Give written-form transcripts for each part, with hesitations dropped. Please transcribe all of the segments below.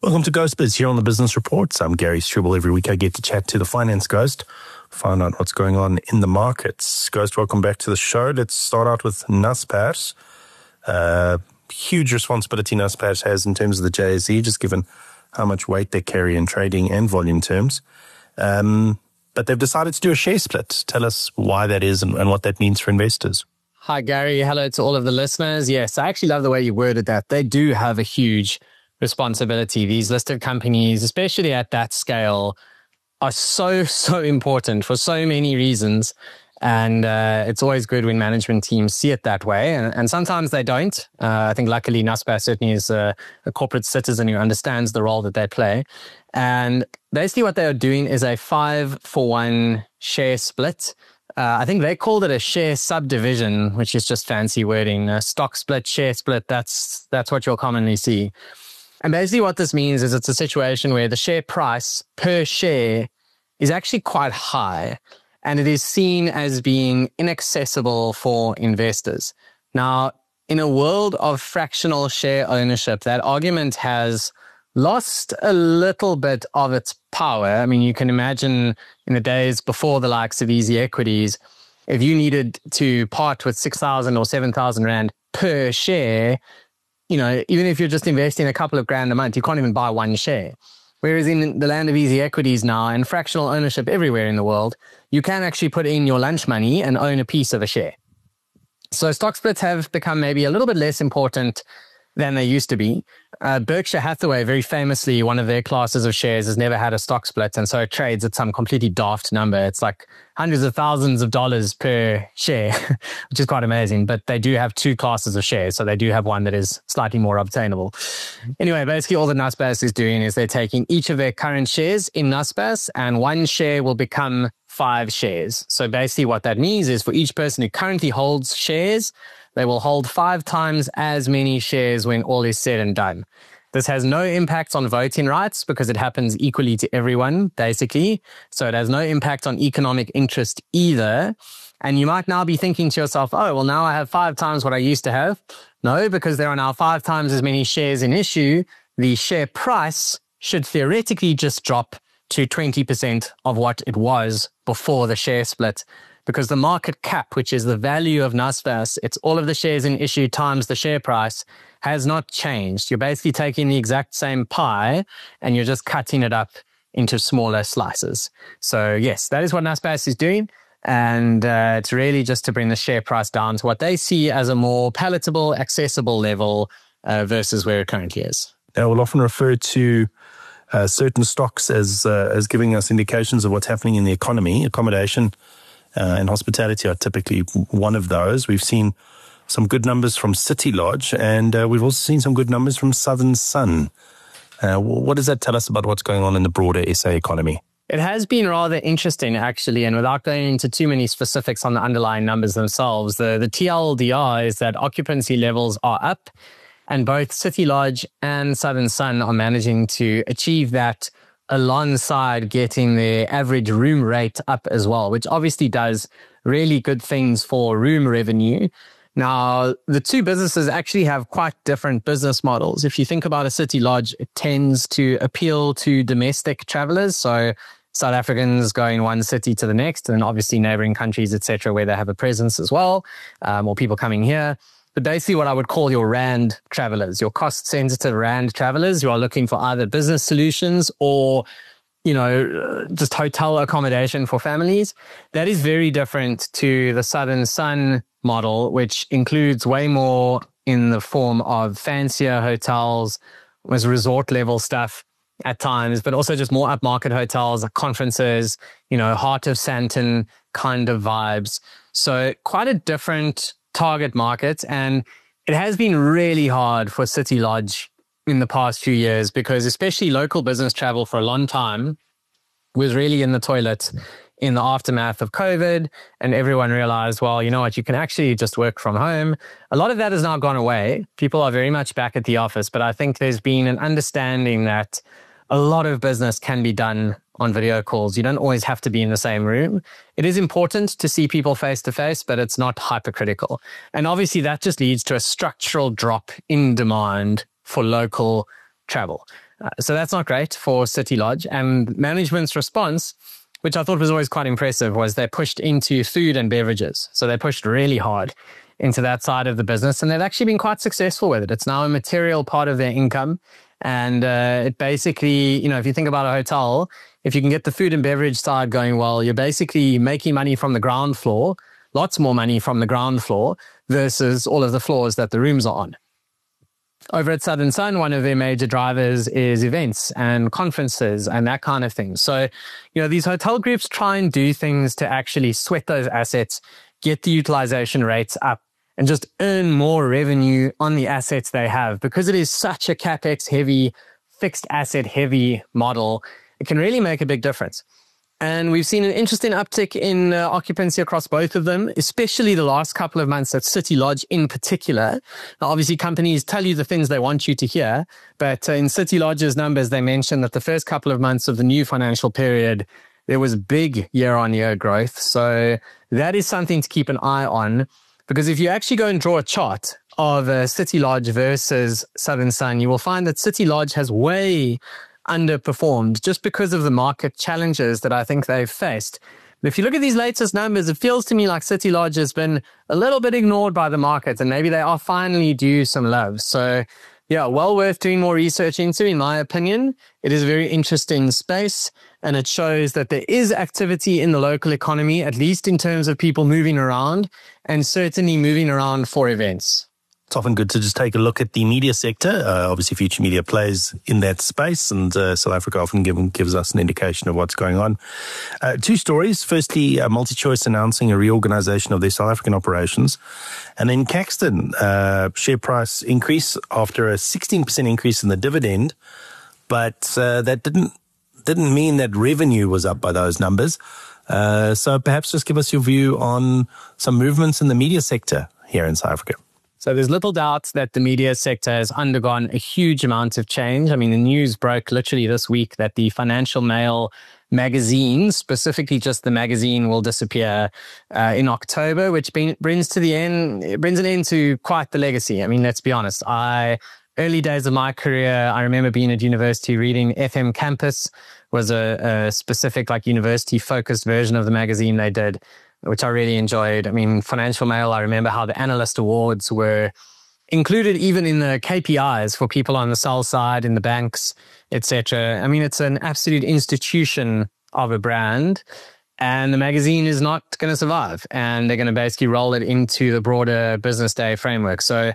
Welcome to Ghost Biz here on the Business Reports. I'm Gary Struble. Every week I get to chat to the finance ghost, find out what's going on in the markets. Ghost, welcome back to the show. Let's start out with Naspers. Huge responsibility Naspers has in terms of the JSE, just given how much weight they carry in trading and volume terms. But they've decided to do a share split. Tell us why that is and what that means for investors. Hi, Gary. Hello to all of the listeners. Yes, I actually love the way you worded that. They do have a huge responsibility. These listed companies, especially at that scale, are so important for so many reasons. And it's always good when management teams see it that way. And sometimes they don't. I think luckily Naspers certainly is a corporate citizen who understands the role that they play. And basically what they are doing is a 5-for-1 share split. I think they called it a share subdivision, which is just fancy wording. A stock split, share split, that's what you'll commonly see. And basically what this means is it's a situation where the share price per share is actually quite high, and it is seen as being inaccessible for investors. Now, in a world of fractional share ownership, that argument has lost a little bit of its power. I mean, you can imagine in the days before the likes of Easy Equities, if you needed to part with 6,000 or 7,000 Rand per share, you know, even if you're just investing a couple of grand a month, you can't even buy one share. Whereas in the land of Easy Equities now and fractional ownership everywhere in the world, you can actually put in your lunch money and own a piece of a share. So stock splits have become maybe a little bit less important than they used to be. Berkshire Hathaway, very famously, one of their classes of shares has never had a stock split, and so it trades at some completely daft number. It's like hundreds of thousands of dollars per share, which is quite amazing. But they do have two classes of shares, so they do have one that is slightly more obtainable. Anyway, basically all that Naspers is doing is they're taking each of their current shares in Naspers, and one share will become 5 shares. So basically what that means is for each person who currently holds shares, they will hold 5 times as many shares when all is said and done. This has no impact on voting rights because it happens equally to everyone, basically. So it has no impact on economic interest either. And you might now be thinking to yourself, oh, well, now I have 5 times what I used to have. No, because there are now 5 times as many shares in issue. The share price should theoretically just drop to 20% of what it was before the share split. Because the market cap, which is the value of Naspers, it's all of the shares in issue times the share price, has not changed. You're basically taking the exact same pie and you're just cutting it up into smaller slices. So yes, that is what Naspers is doing. And it's really just to bring the share price down to what they see as a more palatable, accessible level versus where it currently is. They will often refer to certain stocks as giving us indications of what's happening in the economy. Accommodation and hospitality are typically one of those. We've seen some good numbers from City Lodge, and we've also seen some good numbers from Southern Sun. What does that tell us about what's going on in the broader SA economy? It has been rather interesting, actually, and without going into too many specifics on the underlying numbers themselves, the TLDR is that occupancy levels are up, and both City Lodge and Southern Sun are managing to achieve that alongside getting their average room rate up as well, which obviously does really good things for room revenue. Now, the two businesses actually have quite different business models. If you think about a City Lodge, it tends to appeal to domestic travelers, so South Africans going one city to the next, and obviously neighboring countries, etc., where they have a presence as well, or people coming here. But basically what I would call your Rand travelers, your cost-sensitive Rand travelers who are looking for either business solutions or, you know, just hotel accommodation for families. That is very different to the Southern Sun model, which includes way more in the form of fancier hotels, was resort-level stuff at times, but also just more upmarket hotels, conferences, you know, Heart of Sandton kind of vibes. So quite a different target market, and it has been really hard for City Lodge in the past few years because especially local business travel for a long time was really in the toilet in the aftermath of COVID, and everyone realized, well, you know what, you can actually just work from home. A lot of that has now gone away. People are very much back at the office, but I think there's been an understanding that a lot of business can be done on video calls. You don't always have to be in the same room. It is important to see people face to face, but it's not hypercritical. And obviously that just leads to a structural drop in demand for local travel. So that's not great for City Lodge. And management's response, which I thought was always quite impressive, was they pushed into food and beverages. So they pushed really hard into that side of the business, and they've actually been quite successful with it. It's now a material part of their income. And it basically, if you think about a hotel, if you can get the food and beverage side going well, you're basically making money from the ground floor, lots more money from the ground floor versus all of the floors that the rooms are on. Over at Southern Sun, one of their major drivers is events and conferences and that kind of thing. So, these hotel groups try and do things to actually sweat those assets, get the utilization rates up, and just earn more revenue on the assets they have. Because it is such a CapEx heavy, fixed asset heavy model, it can really make a big difference. And we've seen an interesting uptick in occupancy across both of them, especially the last couple of months at City Lodge in particular. Now, obviously, companies tell you the things they want you to hear, but in City Lodge's numbers, they mentioned that the first couple of months of the new financial period, there was big year-on-year growth. So that is something to keep an eye on. Because if you actually go and draw a chart of City Lodge versus Southern Sun, you will find that City Lodge has way underperformed just because of the market challenges that I think they've faced. But if you look at these latest numbers, it feels to me like City Lodge has been a little bit ignored by the market, and maybe they are finally due some love. So yeah, well worth doing more research into, in my opinion. It is a very interesting space, and it shows that there is activity in the local economy, at least in terms of people moving around, and certainly moving around for events. It's often good to just take a look at the media sector. Obviously, Future Media plays in that space, and South Africa often gives us an indication of what's going on. Two stories. Firstly, MultiChoice announcing a reorganization of their South African operations. And then Caxton, share price increase after a 16% increase in the dividend. But that didn't mean that revenue was up by those numbers. So perhaps just give us your view on some movements in the media sector here in South Africa. So there's little doubt that the media sector has undergone a huge amount of change. I mean, the news broke literally this week that the Financial Mail magazine, specifically just the magazine, will disappear in October, which brings an end to quite the legacy. I mean, let's be honest. Early days of my career, I remember being at university reading FM Campus, was a specific university-focused version of the magazine they did, which I really enjoyed. I mean, Financial Mail, I remember how the analyst awards were included even in the KPIs for people on the sell side, in the banks, etc. I mean, it's an absolute institution of a brand, and the magazine is not going to survive, and they're going to basically roll it into the broader business day framework. So,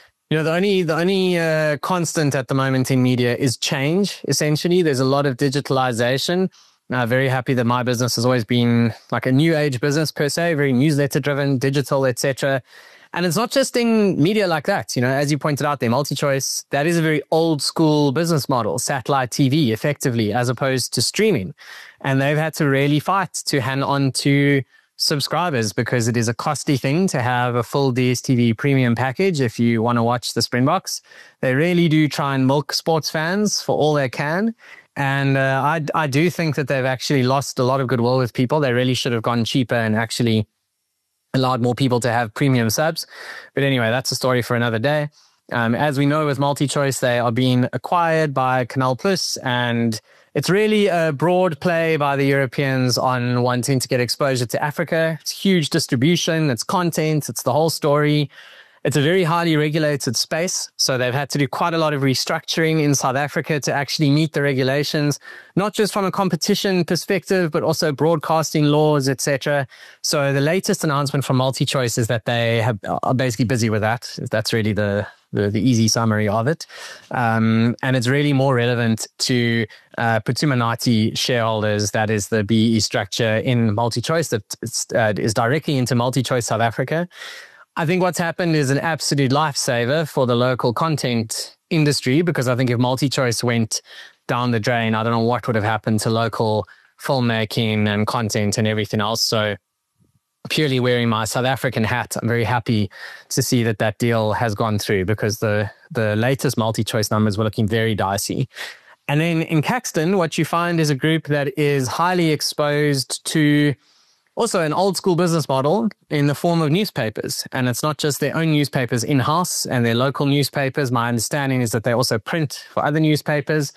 the only constant at the moment in media is change, essentially. There's a lot of digitalization. Very happy that my business has always been like a new age business per se, very newsletter driven, digital, etc. And it's not just in media like that. As you pointed out there, MultiChoice, that is a very old school business model, satellite TV effectively, as opposed to streaming. And they've had to really fight to hang on to subscribers because it is a costly thing to have a full DStv premium package if you want to watch the Springboks. They really do try and milk sports fans for all they can. And I do think that they've actually lost a lot of goodwill with people. They really should have gone cheaper and actually allowed more people to have premium subs. But anyway, that's a story for another day. As we know with MultiChoice, they are being acquired by Canal+, and it's really a broad play by the Europeans on wanting to get exposure to Africa. It's huge distribution, it's content, it's the whole story. It's a very highly regulated space, so they've had to do quite a lot of restructuring in South Africa to actually meet the regulations, not just from a competition perspective, but also broadcasting laws, etc. So the latest announcement from MultiChoice is that they are basically busy with that. That's really the easy summary of it. And it's really more relevant to Phuthuma Nathi shareholders. That is the BEE structure in MultiChoice that is directly into MultiChoice South Africa. I think what's happened is an absolute lifesaver for the local content industry, because I think if MultiChoice went down the drain, I don't know what would have happened to local filmmaking and content and everything else. So purely wearing my South African hat, I'm very happy to see that deal has gone through, because the latest MultiChoice numbers were looking very dicey. And then in Caxton, what you find is a group that is highly exposed to also an old school business model in the form of newspapers. And it's not just their own newspapers in-house and their local newspapers. My understanding is that they also print for other newspapers.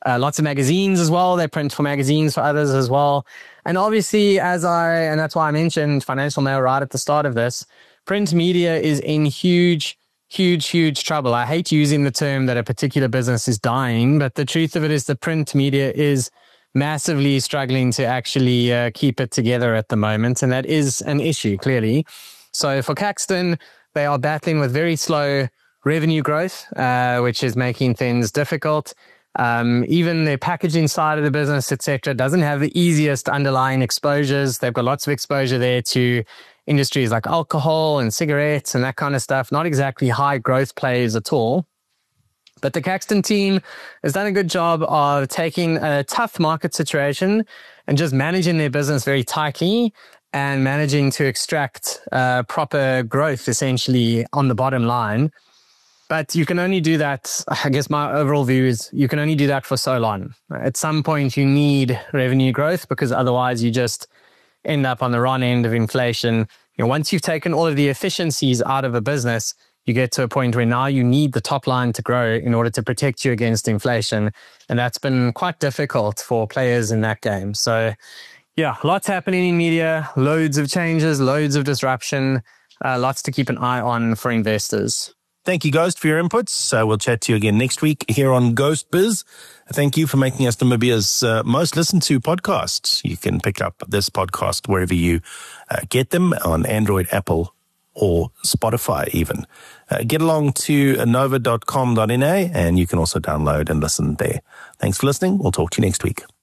Lots of magazines as well. They print for magazines for others as well. And obviously, and that's why I mentioned Financial Mail right at the start of this, print media is in huge trouble. I hate using the term that a particular business is dying, but the truth of it is the print media is massively struggling to actually keep it together at the moment. And that is an issue, clearly. So for Caxton, they are battling with very slow revenue growth, which is making things difficult. Even their packaging side of the business, etc., doesn't have the easiest underlying exposures. They've got lots of exposure there to industries like alcohol and cigarettes and that kind of stuff. Not exactly high growth plays at all. But the Caxton team has done a good job of taking a tough market situation and just managing their business very tightly and managing to extract proper growth essentially on the bottom line. But you can only do that, I guess my overall view is you can only do that for so long. At some point you need revenue growth because otherwise you just end up on the wrong end of inflation. Once you've taken all of the efficiencies out of a business, you get to a point where now you need the top line to grow in order to protect you against inflation. And that's been quite difficult for players in that game. So yeah, lots happening in media, loads of changes, loads of disruption, lots to keep an eye on for investors. Thank you, Ghost, for your inputs. We'll chat to you again next week here on Ghost Biz. Thank you for making us Namibia's most listened to podcast. You can pick up this podcast wherever you get them, on Android, Apple, or Spotify even. Get along to nova.com.na and you can also download and listen there. Thanks for listening. We'll talk to you next week.